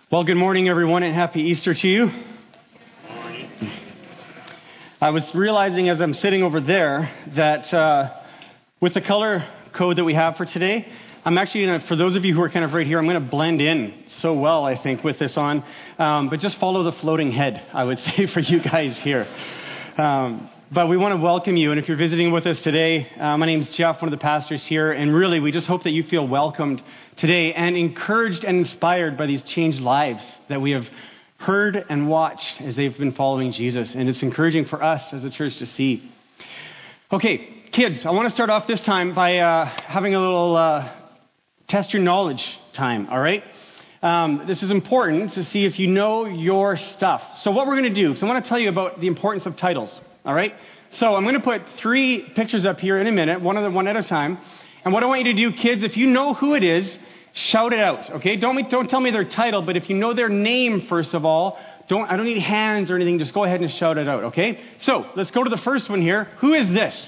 Well, good morning, everyone, and happy Easter to you. I was realizing as I'm sitting over there that with the color code that we have for today, I'm actually going to, for those of you who are kind of right here, I'm going to blend in so well, I think, with this on. But just follow the floating head, I would say, for you guys here. But we want to welcome you. And if you're visiting with us today, my name's Jeff, one of the pastors here. And really, we just hope that you feel welcomed today and encouraged and inspired by these changed lives that we have heard and watched as they've been following Jesus. And it's encouraging for us as a church to see. Okay, kids, I want to start off this time by having a little test your knowledge time, all right? This is important to see if you know your stuff. So what we're going to do, because I want to tell you about the importance of titles. All right? So I'm going to put 3 pictures up here in a minute, one at a time. And what I want you to do, kids, if you know who it is, shout it out, okay? Don't tell me their title, but if you know their name, first of all, I don't need hands or anything. Just go ahead and shout it out, okay? So let's go to the first one here. Who is this?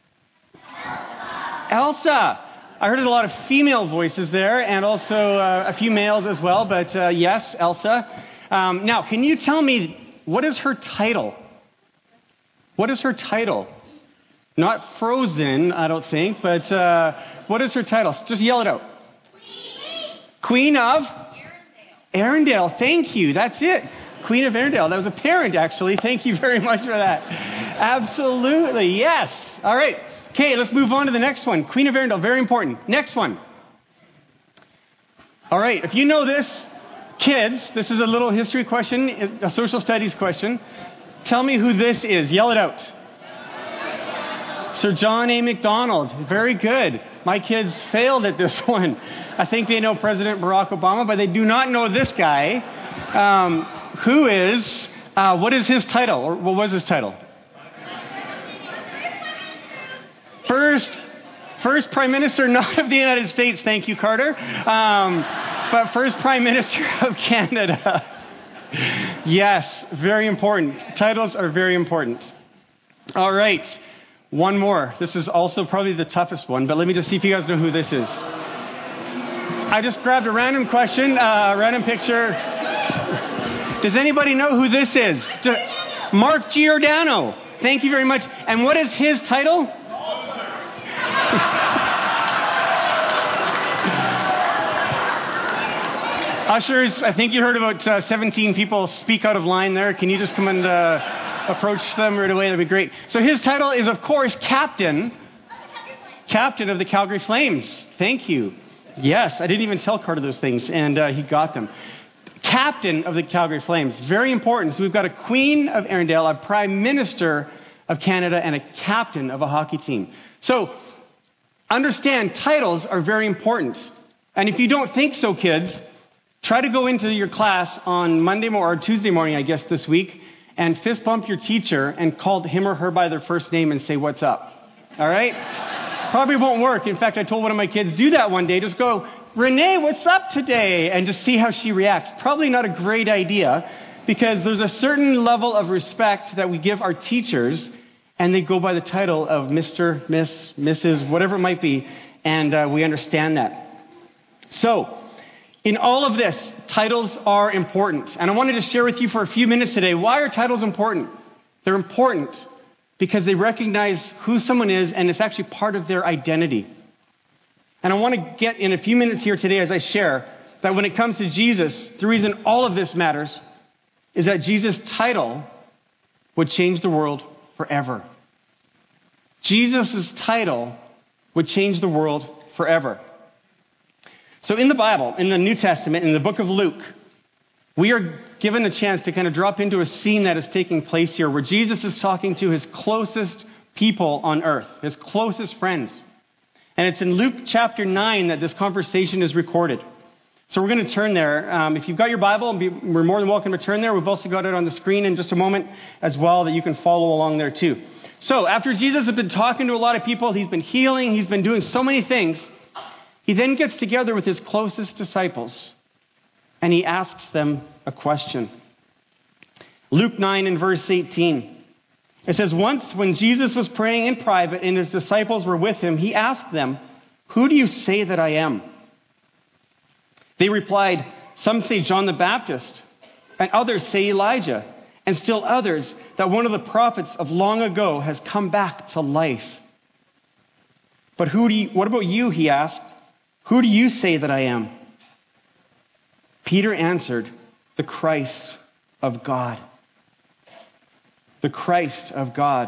Elsa. I heard a lot of female voices there and also a few males as well, but yes, Elsa. Now, can you tell me, what is her title? What is her title? Not Frozen, I don't think, but what is her title? Just yell it out. Queen of? Arendelle. Thank you. That's it. Queen of Arendelle. That was a parent, actually. Thank you very much for that. Absolutely. Yes. All right. Okay, let's move on to the next one. Queen of Arendelle. Very important. Next one. All right. If you know this, kids, this is a little history question, a social studies question. Tell me who this is. Yell it out. Sir John A. Macdonald. Very good. My kids failed at this one. I think they know President Barack Obama, but they do not know this guy. What is his title? Or what was his title? First Prime Minister, not of the United States, thank you, Carter, but first Prime Minister of Canada. Yes, very important. Titles are very important. All right, one more. This is also probably the toughest one, but let me just see if you guys know who this is. I just grabbed a random question, random picture. Does anybody know who this is? Mark Giordano. Thank you very much. And what is his title? Ushers, I think you heard about 17 people speak out of line there. Can you just come and approach them right away? That'd be great. So his title is, of course, Captain of the Calgary Flames. Thank you. Yes, I didn't even tell Carter those things, and he got them. Captain of the Calgary Flames. Very important. So we've got a Queen of Arendelle, a Prime Minister of Canada, and a captain of a hockey team. So understand, titles are very important. And if you don't think so, kids, try to go into your class on Monday or Tuesday morning, I guess, this week, and fist bump your teacher and call him or her by their first name and say, "What's up?" All right? Probably won't work. In fact, I told one of my kids, do that one day. Just go, "Renee, what's up today?" And just see how she reacts. Probably not a great idea because there's a certain level of respect that we give our teachers, and they go by the title of Mr., Miss, Mrs., whatever it might be, and we understand that. So, in all of this, titles are important. And I wanted to share with you for a few minutes today, why are titles important? They're important because they recognize who someone is, and it's actually part of their identity. And I want to get in a few minutes here today as I share that when it comes to Jesus, the reason all of this matters is that Jesus' title would change the world forever. Jesus' title would change the world forever. So in the Bible, in the New Testament, in the book of Luke, we are given a chance to kind of drop into a scene that is taking place here where Jesus is talking to his closest people on earth, his closest friends. And it's in Luke chapter 9 that this conversation is recorded. So we're going to turn there. If you've got your Bible, we're more than welcome to turn there. We've also got it on the screen in just a moment as well that you can follow along there too. So after Jesus has been talking to a lot of people, he's been healing, he's been doing so many things, he then gets together with his closest disciples and he asks them a question. Luke 9 and verse 18. It says, "Once when Jesus was praying in private and his disciples were with him, he asked them, 'Who do you say that I am?' They replied, Some say John the Baptist, and others say Elijah, and still others that one of the prophets of long ago has come back to life. But what about you, he asked. Who do you say that I am? Peter answered, the Christ of God. The Christ of God.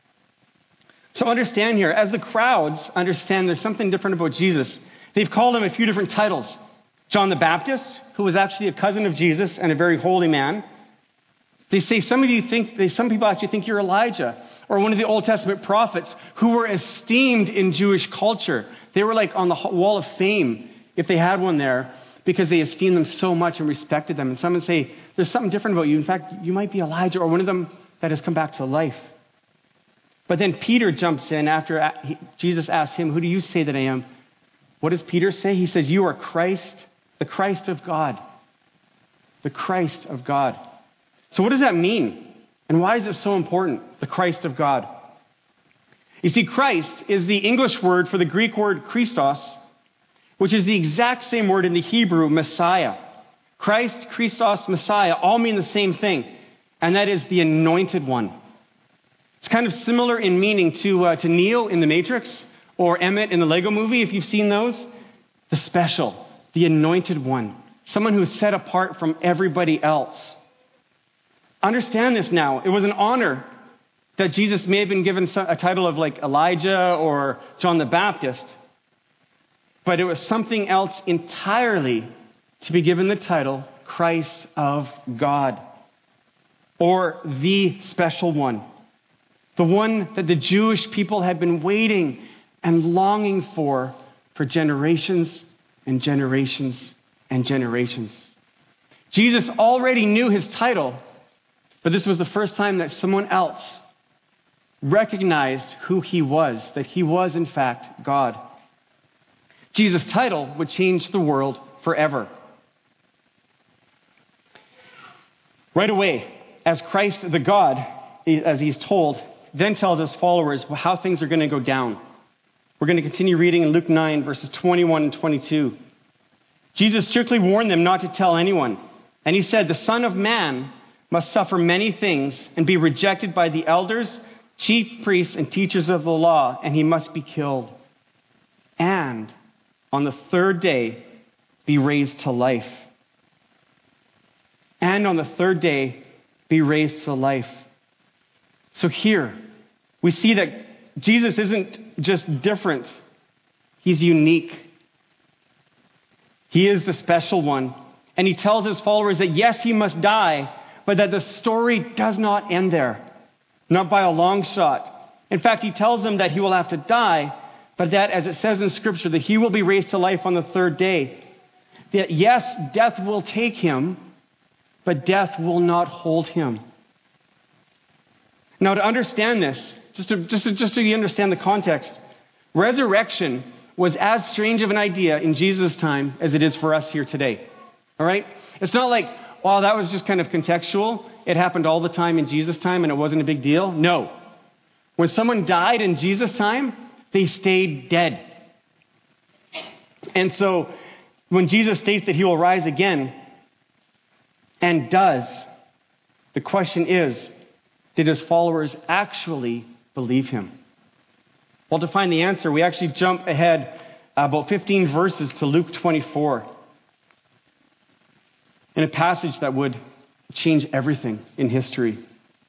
So understand here, as the crowds understand there's something different about Jesus, they've called him a few different titles. John the Baptist, who was actually a cousin of Jesus and a very holy man. They say some people actually think you're Elijah or one of the Old Testament prophets who were esteemed in Jewish culture. They were like on the wall of fame, if they had one there, because they esteemed them so much and respected them. And some would say, there's something different about you. In fact, you might be Elijah or one of them that has come back to life. But then Peter jumps in after Jesus asks him, who do you say that I am? What does Peter say? He says, you are Christ, the Christ of God. The Christ of God. So what does that mean? And why is it so important? The Christ of God. You see, Christ is the English word for the Greek word Christos, which is the exact same word in the Hebrew, Messiah. Christ, Christos, Messiah all mean the same thing, and that is the anointed one. It's kind of similar in meaning to Neo in The Matrix or Emmett in the Lego movie, if you've seen those. The special, the anointed one, someone who is set apart from everybody else. Understand this now. It was an honor that Jesus may have been given a title of like Elijah or John the Baptist, but it was something else entirely to be given the title Christ of God, or the special one, the one that the Jewish people had been waiting and longing for generations and generations and generations. Jesus already knew his title, but this was the first time that someone else recognized who he was, that he was in fact God. Jesus' title would change the world forever. Right away, as Christ the God, as he's told, then tells his followers how things are going to go down. We're going to continue reading in Luke 9, verses 21 and 22. Jesus strictly warned them not to tell anyone. And he said, the Son of Man must suffer many things and be rejected by the elders, chief priests, and teachers of the law, and he must be killed. And on the third day, be raised to life. And on the third day, be raised to life. So here, we see that Jesus isn't just different. He's unique. He is the special one. And he tells his followers that yes, he must die, but that the story does not end there. Not by a long shot. In fact, he tells them that he will have to die, but that, as it says in Scripture, that he will be raised to life on the third day. That yes, death will take him, but death will not hold him. Now, to understand this, just so you understand the context, resurrection was as strange of an idea in Jesus' time as it is for us here today. All right? It's not like, well, that was just kind of contextual. It happened all the time in Jesus' time and it wasn't a big deal. No. When someone died in Jesus' time, they stayed dead. And so when Jesus states that he will rise again, and does, the question is, did his followers actually believe him? Well, to find the answer, we actually jump ahead about 15 verses to Luke 24. In a passage that would change everything in history.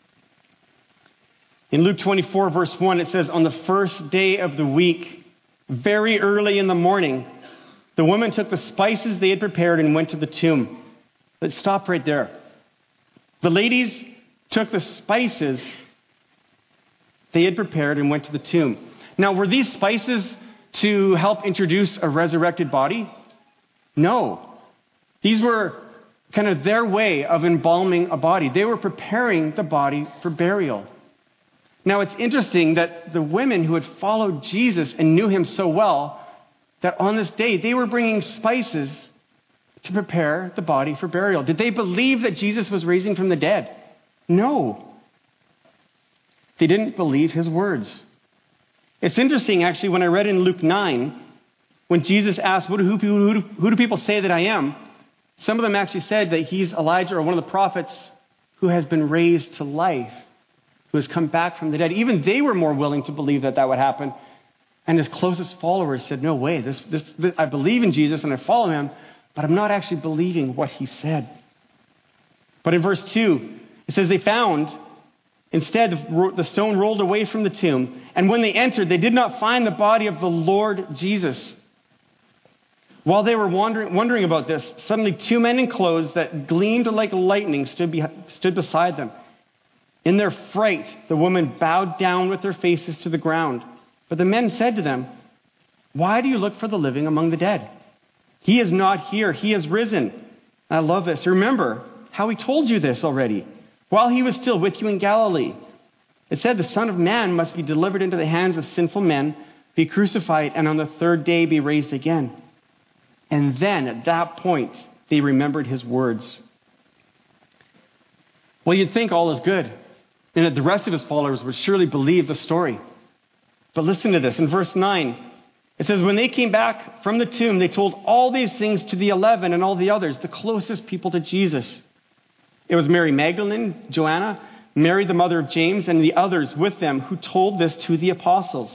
In Luke 24, verse 1, it says, on the first day of the week, very early in the morning, the women took the spices they had prepared and went to the tomb. Let's stop right there. The ladies took the spices they had prepared and went to the tomb. Now, were these spices to help introduce a resurrected body? No. These were kind of their way of embalming a body. They were preparing the body for burial. Now, it's interesting that the women who had followed Jesus and knew him so well, that on this day, they were bringing spices to prepare the body for burial. Did they believe that Jesus was raising from the dead? No. They didn't believe his words. It's interesting, actually, when I read in Luke 9, when Jesus asked, who do people say that I am? Some of them actually said that he's Elijah or one of the prophets who has been raised to life, who has come back from the dead. Even they were more willing to believe that that would happen. And his closest followers said, no way, this, I believe in Jesus and I follow him, but I'm not actually believing what he said. But in verse 2, it says they found, instead, the stone rolled away from the tomb. And when they entered, they did not find the body of the Lord Jesus. While they were wondering about this, suddenly 2 men in clothes that gleamed like lightning stood beside them. In their fright, the women bowed down with their faces to the ground. But the men said to them, "Why do you look for the living among the dead? He is not here. He has risen." I love this. Remember how he told you this already, while he was still with you in Galilee. It said the Son of Man must be delivered into the hands of sinful men, be crucified, and on the third day be raised again. And then, at that point, they remembered his words. Well, you'd think all is good, and that the rest of his followers would surely believe the story. But listen to this. In verse 9, it says, when they came back from the tomb, they told all these things to the 11 and all the others, the closest people to Jesus. It was Mary Magdalene, Joanna, Mary the mother of James, and the others with them who told this to the apostles.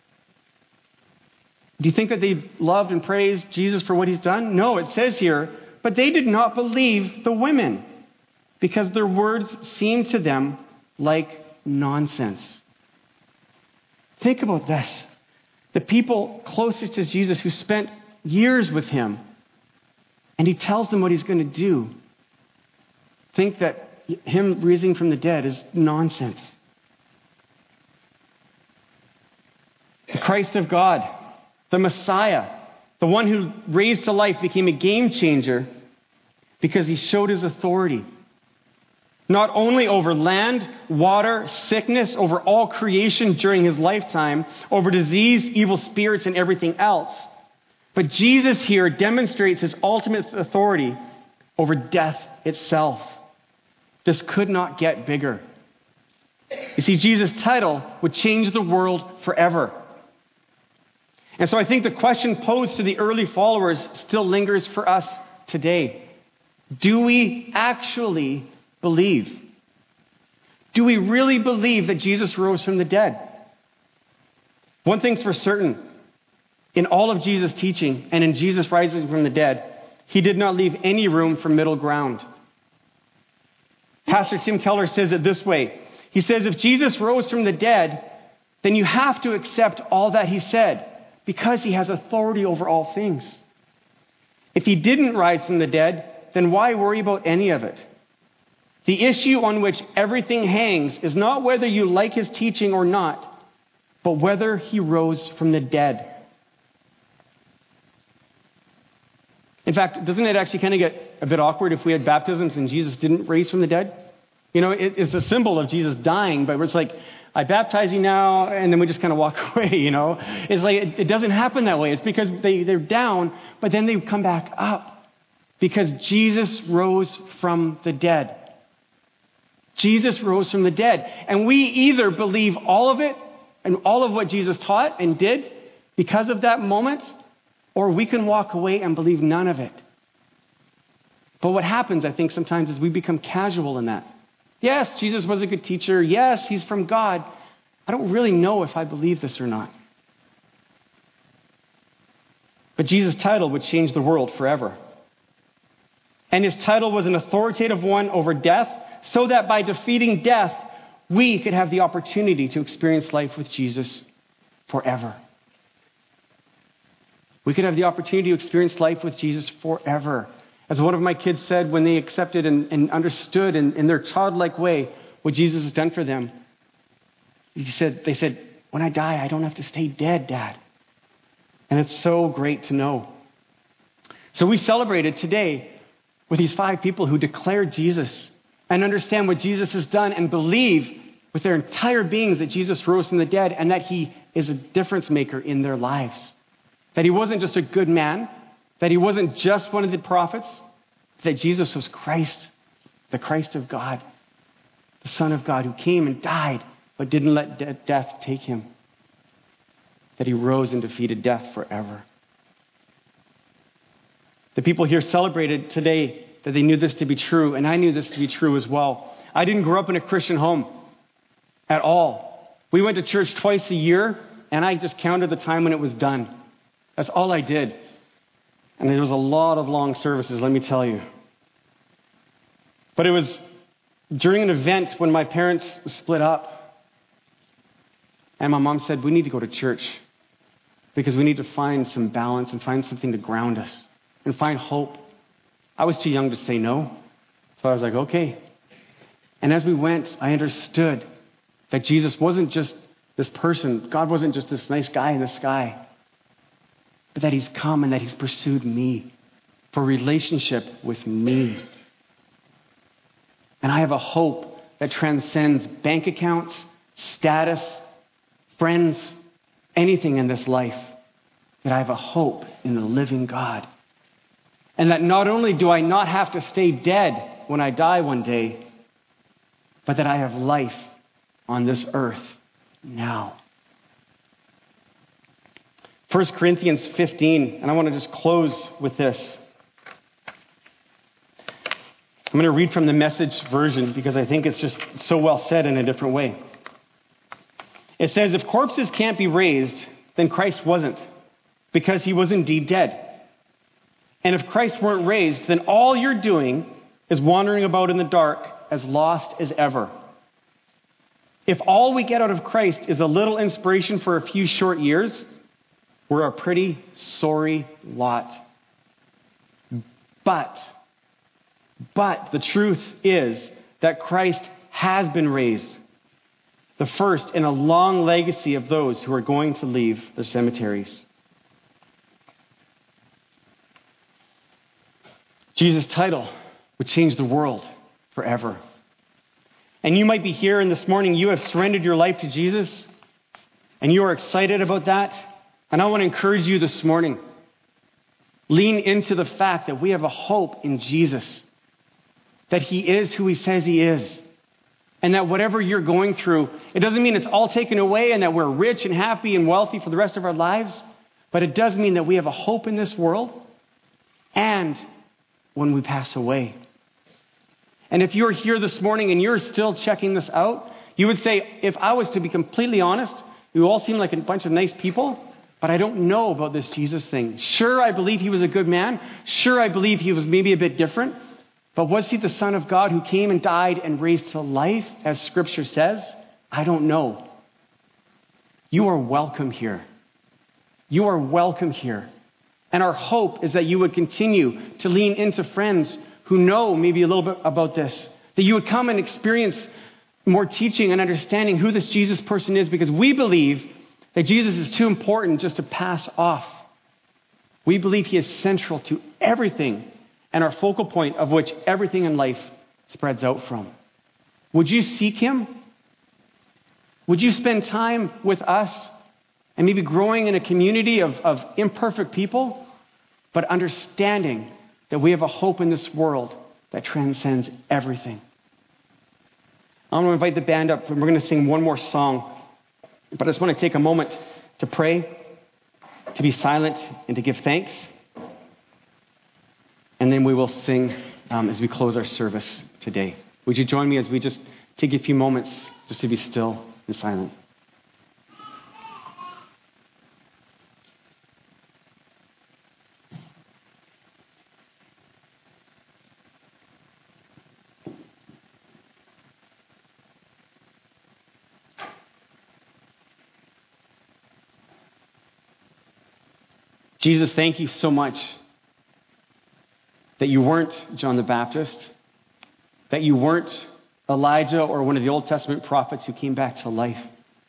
Do you think that they loved and praised Jesus for what he's done? No, it says here, but they did not believe the women because their words seemed to them like nonsense. Think about this. The people closest to Jesus who spent years with him, and he tells them what he's going to do, think that him rising from the dead is nonsense. The Christ of God, the Messiah, the one who raised to life, became a game changer because he showed his authority. Not only over land, water, sickness, over all creation during his lifetime, over disease, evil spirits, and everything else. But Jesus here demonstrates his ultimate authority over death itself. This could not get bigger. You see, Jesus' title would change the world forever. And so I think the question posed to the early followers still lingers for us today. Do we actually believe? Do we really believe that Jesus rose from the dead? One thing's for certain. In all of Jesus' teaching and in Jesus rising from the dead, he did not leave any room for middle ground. Pastor Tim Keller says it this way. He says, if Jesus rose from the dead, then you have to accept all that he said because he has authority over all things. If he didn't rise from the dead, then why worry about any of it? The issue on which everything hangs is not whether you like his teaching or not, but whether he rose from the dead. In fact, doesn't it actually kind of get a bit awkward if we had baptisms and Jesus didn't raise from the dead? You know, it's a symbol of Jesus dying, but it's like, I baptize you now, and then we just kind of walk away, you know? It's like, it doesn't happen that way. It's because they're down, but then they come back up. Because Jesus rose from the dead. Jesus rose from the dead. And we either believe all of it and all of what Jesus taught and did because of that moment, or we can walk away and believe none of it. But what happens, I think, sometimes is we become casual in that. Yes, Jesus was a good teacher. Yes, he's from God. I don't really know if I believe this or not. But Jesus' title would change the world forever. And his title was an authoritative one over death, so that by defeating death, we could have the opportunity to experience life with Jesus forever. We could have the opportunity to experience life with Jesus forever. As one of my kids said when they accepted and understood in their childlike way what Jesus has done for them, they said, when I die, I don't have to stay dead, Dad. And it's so great to know. So we celebrated today with these 5 people who declared Jesus and understand what Jesus has done and believe with their entire beings that Jesus rose from the dead and that he is a difference maker in their lives. That he wasn't just a good man, that he wasn't just one of the prophets, that Jesus was Christ, the Christ of God, the Son of God who came and died but didn't let death take him. That he rose and defeated death forever. The people here celebrated today that they knew this to be true, and I knew this to be true as well. I didn't grow up in a Christian home at all. We went to church twice a year, and I just counted the time when it was done. That's all I did. And there was a lot of long services, let me tell you. But it was during an event when my parents split up, and my mom said, we need to go to church because we need to find some balance and find something to ground us and find hope. I was too young to say no, so I was like, okay. And as we went, I understood that Jesus wasn't just this person. God wasn't just this nice guy in the sky, but that he's come and that he's pursued me for relationship with me. And I have a hope that transcends bank accounts, status, friends, anything in this life. That I have a hope in the living God. And that not only do I not have to stay dead when I die one day, but that I have life on this earth now. 1 Corinthians 15, and I want to just close with this. I'm going to read from the Message version because I think it's just so well said in a different way. It says, if corpses can't be raised, then Christ wasn't, because he was indeed dead. And if Christ weren't raised, then all you're doing is wandering about in the dark, as lost as ever. If all we get out of Christ is a little inspiration for a few short years, we're a pretty sorry lot. But the truth is that Christ has been raised, the first in a long legacy of those who are going to leave their cemeteries. Jesus' title would change the world forever. And you might be here, and this morning you have surrendered your life to Jesus, and you are excited about that. And I want to encourage you this morning, lean into the fact that we have a hope in Jesus, that he is who he says he is, and that whatever you're going through, it doesn't mean it's all taken away and that we're rich and happy and wealthy for the rest of our lives, but it does mean that we have a hope in this world and when we pass away. And if you're here this morning and you're still checking this out, you would say, if I was to be completely honest, you all seem like a bunch of nice people, but I don't know about this Jesus thing. Sure, I believe he was a good man. Sure, I believe he was maybe a bit different. But was he the Son of God who came and died and raised to life, as Scripture says? I don't know. You are welcome here. You are welcome here. And our hope is that you would continue to lean into friends who know maybe a little bit about this. That you would come and experience more teaching and understanding who this Jesus person is, because we believe that Jesus is too important just to pass off. We believe he is central to everything and our focal point of which everything in life spreads out from. Would you seek him? Would you spend time with us and maybe growing in a community of imperfect people, but understanding that we have a hope in this world that transcends everything? I want to invite the band up, and we're going to sing one more song. But I just want to take a moment to pray, to be silent, and to give thanks. And then we will sing as we close our service today. Would you join me as we just take a few moments just to be still and silent? Jesus, thank you so much that you weren't John the Baptist, that you weren't Elijah or one of the Old Testament prophets who came back to life.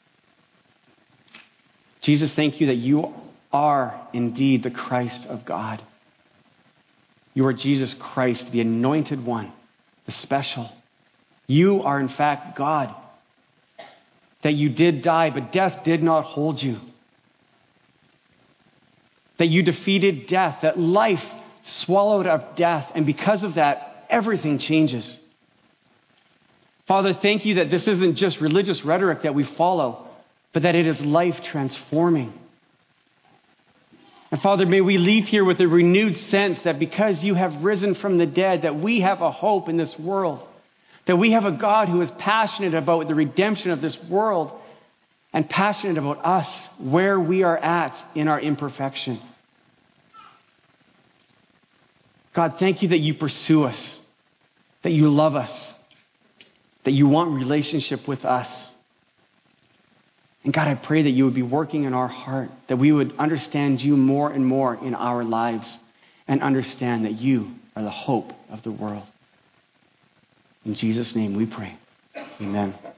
Jesus, thank you that you are indeed the Christ of God. You are Jesus Christ, the anointed one, the special. You are in fact God. That you did die, but death did not hold you. That you defeated death, that life swallowed up death, and because of that, everything changes. Father, thank you that this isn't just religious rhetoric that we follow, but that it is life transforming. And Father, may we leave here with a renewed sense that because you have risen from the dead, that we have a hope in this world, that we have a God who is passionate about the redemption of this world and passionate about us, where we are at in our imperfection. God, thank you that you pursue us, that you love us, that you want relationship with us. And God, I pray that you would be working in our heart, that we would understand you more and more in our lives and understand that you are the hope of the world. In Jesus' name we pray. Amen.